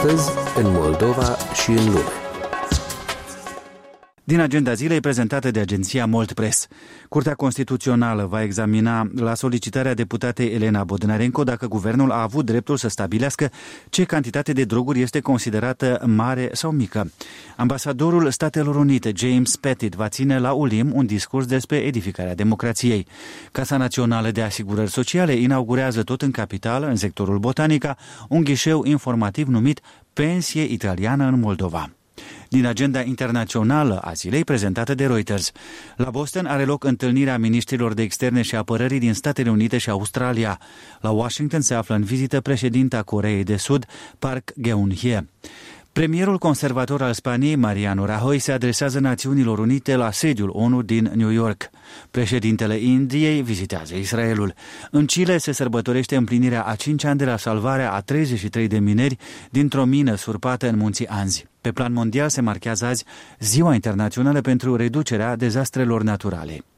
Astăzi, în Moldova și în lume. Din agenda zilei prezentată de agenția Mold Press. Curtea Constituțională va examina la solicitarea deputatei Elena Bodnarenko dacă guvernul a avut dreptul să stabilească ce cantitate de droguri este considerată mare sau mică. Ambasadorul Statelor Unite, James Pettit, va ține la Ulim un discurs despre edificarea democrației. Casa Națională de Asigurări Sociale inaugurează tot în capitală, în sectorul Botanica, un ghișeu informativ numit Pensie Italiană în Moldova. Din agenda internațională a zilei prezentată de Reuters. La Boston are loc întâlnirea miniștrilor de externe și apărării din Statele Unite și Australia. La Washington se află în vizită președinta Coreei de Sud, Park Geun-hye. Premierul conservator al Spaniei, Mariano Rajoy, se adresează Națiunilor Unite la sediul ONU din New York. Președintele Indiei vizitează Israelul. În Chile se sărbătorește împlinirea a 5 ani de la salvarea a 33 de mineri dintr-o mină surpată în munții Anzi. Pe plan mondial se marchează azi Ziua Internațională pentru reducerea dezastrelor naturale.